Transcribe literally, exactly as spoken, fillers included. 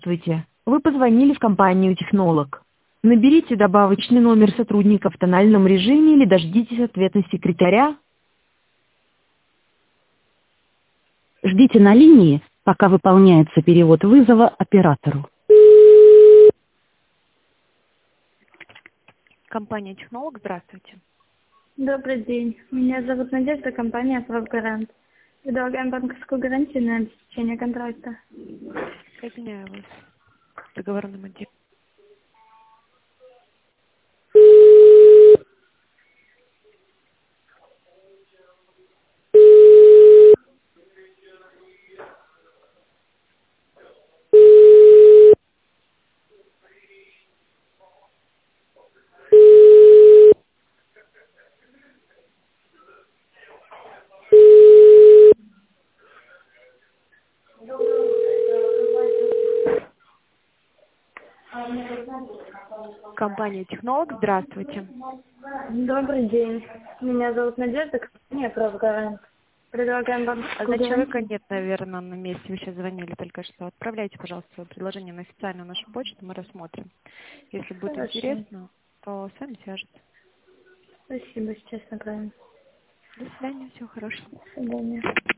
Здравствуйте. Вы позвонили в компанию «Технолог». Наберите добавочный номер сотрудника в тональном режиме или дождитесь ответа секретаря. Ждите на линии, пока выполняется перевод вызова оператору. Компания «Технолог», здравствуйте. Добрый день. Меня зовут Надежда, компания «Правгарант». Предлагаем банковскую гарантию на обеспечение контракта. Соединяю вас с договорным отделом. Компания «Технолог», здравствуйте. Добрый день. Меня зовут Надежда, компания «Правгарант». Предлагаем А банковскую за человека гарантию. нет, наверное, на месте. Вы сейчас звонили только что. Отправляйте, пожалуйста, свое предложение на официальную нашу почту, мы рассмотрим. Если будет Хорошо. интересно, то с вами свяжутся. Спасибо, сейчас направим. До свидания, всего хорошего. До свидания.